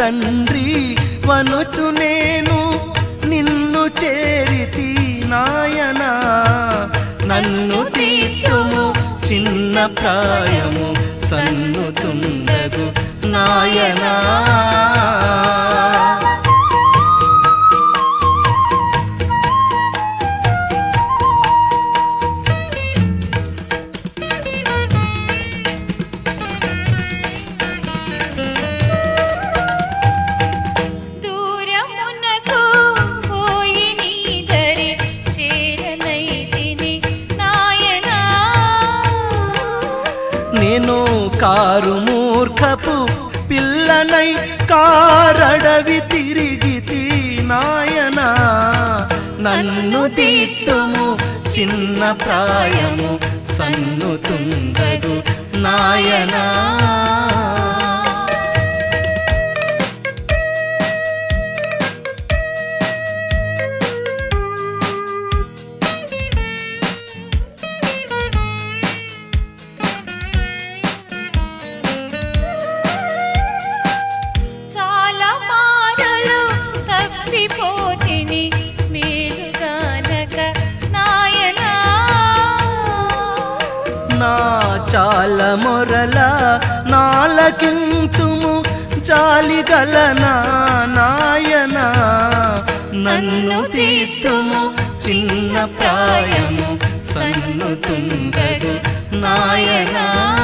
తండ్రి వనుచు నేను నిన్ను చేరితి నాయనా నన్ను తీర్చుము చిన్న ప్రాయము సన్నుతుండగు నాయనా నేను కారు మూర్ఖపు పిల్లనై కారడవి తిరిగితి నాయనా నన్ను తీర్చుము చిన్న ప్రాయము సన్నుతుండగు నాయనా నా చాల మొరల నాలకించుము జాలిగల నాయనా నన్ను తీర్చుము చిన్న ప్రాయము సన్నుతుండగు నాయనా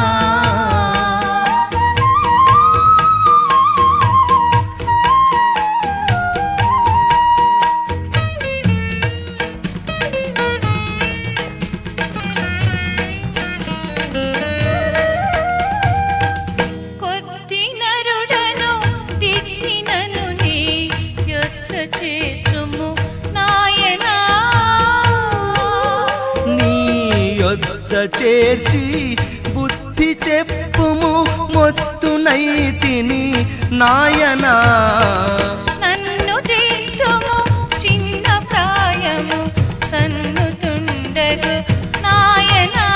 చేర్చి బుద్ధి చెప్పుము మొత్తునైతిని నాయనా నన్ను తీర్చుము చిన్న ప్రాయము సన్నుతుండగు నాయనా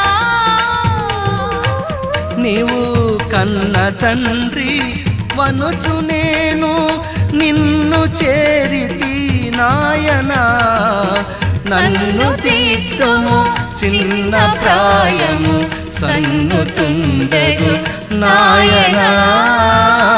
నీవు కన్న తండ్రి వనుచు నేను నిన్ను చేరితి నాయనా నన్ను తీర్చుము చిన్న ప్రాయము సన్నుతుండగు నాయనా